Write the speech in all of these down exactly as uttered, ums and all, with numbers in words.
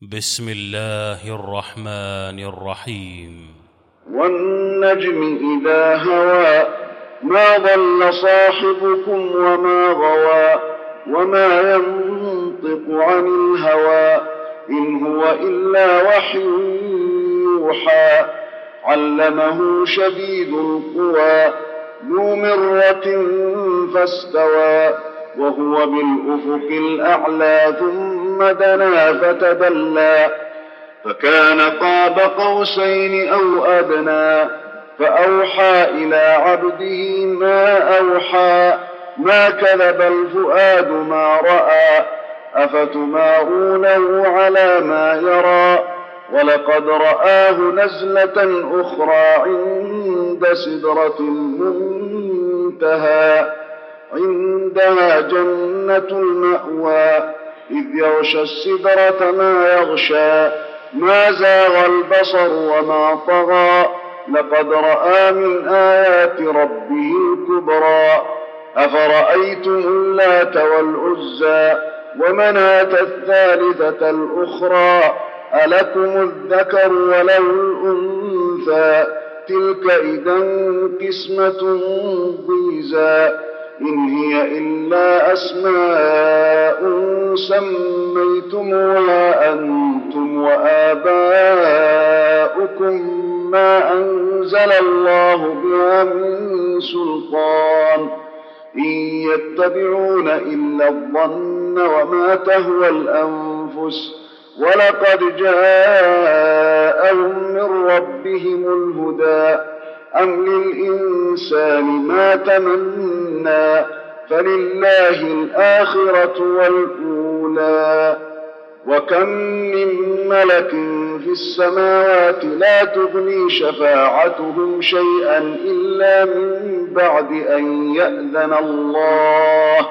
بسم الله الرحمن الرحيم. والنجم إذا هوى ما ضل صاحبكم وما غوى وما ينطق عن الهوى إن هو إلا وحي يوحى علمه شديد القوى ذو مرة فاستوى وهو بالأفق الأعلى ثم دنا فتدلى فكان قاب قوسين أو أدنى فأوحى إلى عبده ما أوحى ما كذب الفؤاد ما رأى أفتمارونه على ما يرى ولقد رآه نزلة أخرى عند سدرة المنتهى عندها جنة المأوى إذ يغشى السدرة ما يغشى ما زاغ البصر وما طغى لقد رأى من آيات ربه الكبرى أفرأيتم اللات والعزى ومناة الثالثة الأخرى ألكم الذكر وله الأنثى تلك إذا قسمة ضيزى إن هي إلا أسماء سميتموها أنتم وآباؤكم ما أنزل الله بها من سلطان إن يتبعون إلا الظن وما تهوى الأنفس ولقد جاءهم من ربهم الهدى أم للإنسان ما تمنى فلله الآخرة والأولى وكم من ملك في السماوات لا تغني شفاعتهم شيئا إلا من بعد أن يأذن الله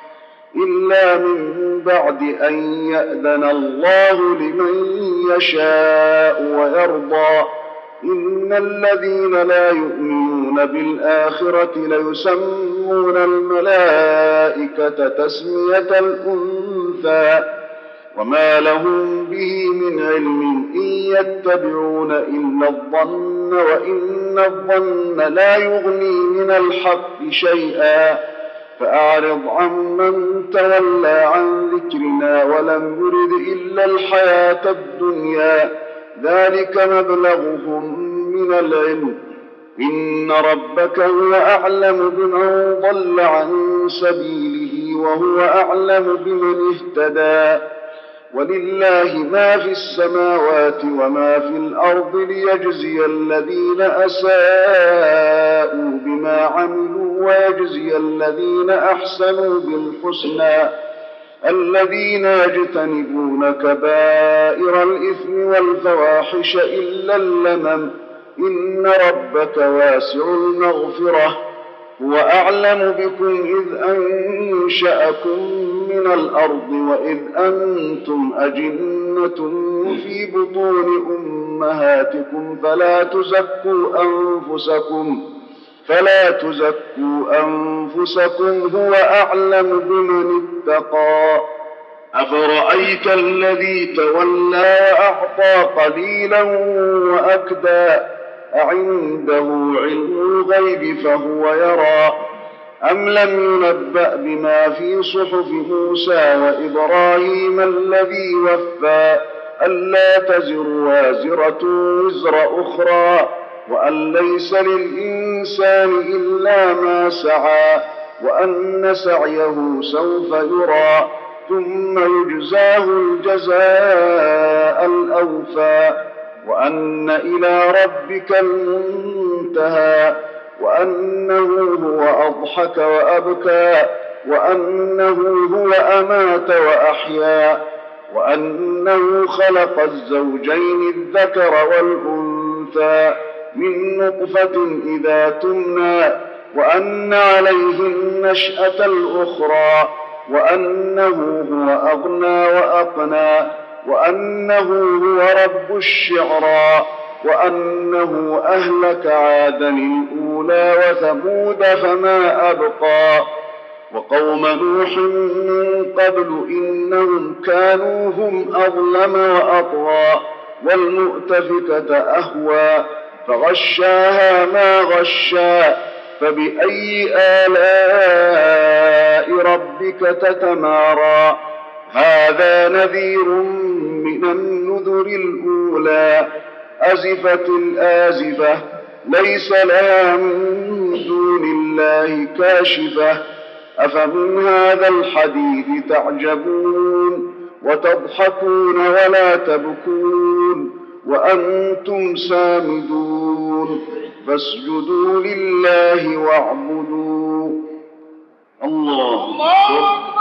إلا من بعد أن يأذن الله لمن يشاء ويرضى إن الذين لا يؤمنون بالآخرة ليسمون الملائكة تسمية الأنثى وما لهم به من علم إن يتبعون إلا الظن وإن الظن لا يغني من الحق شيئا فأعرض عمن تولى عن ذكرنا ولم يرد إلا الحياة الدنيا ذلك مبلغهم من العلم إن ربك هو أعلم بمن ضل عن سبيله وهو أعلم بمن اهتدى ولله ما في السماوات وما في الأرض ليجزي الذين أساءوا بما عملوا ويجزي الذين أحسنوا بالحسنى الذين يجتنبون كبائر الإثم والفواحش إلا اللمم إن ربك واسع المغفرة هو أعلم بكم إذ أنشأكم من الأرض وإذ أنتم أجنة في بطون أمهاتكم فلا تزكوا أنفسكم فلا تزكوا أنفسكم هو أعلم بمن اتقى أفرأيت الذي تولى وأعطى قليلا وأكدى أعنده علم الغيب فهو يرى أم لم ينبأ بما في صحف موسى وإبراهيم الذي وفى ألا تزر وازرة وزر أخرى وأن ليس للإنسان إلا ما سعى وأن سعيه سوف يرى ثم يجزاه الجزاء الأوفى وأن إلى ربك المنتهى وأنه هو أضحك وأبكى وأنه هو أمات وأحيا وأنه خلق الزوجين الذكر والأنثى من نطفة إذا تمنى وأن عليه النشأة الأخرى وأنه هو أغنى وأقنى وأنه هو رب الشعرى وأنه أهلك عادا الأولى وثمود فما أبقى وقوم نوح من قبل إنهم كانوا هم أظلم وأطغى والمؤتفكة أهوى فغشاها ما غشا فبأي آلاء ربك تتمارى هذا نذير من النذر الأولى أزفت الآزفة ليس لها من دون الله كاشفة أفمن هذا الحديث تعجبون وتضحكون ولا تبكون وأنتم سامدون فاسجدوا لله واعبدوا الله أكبر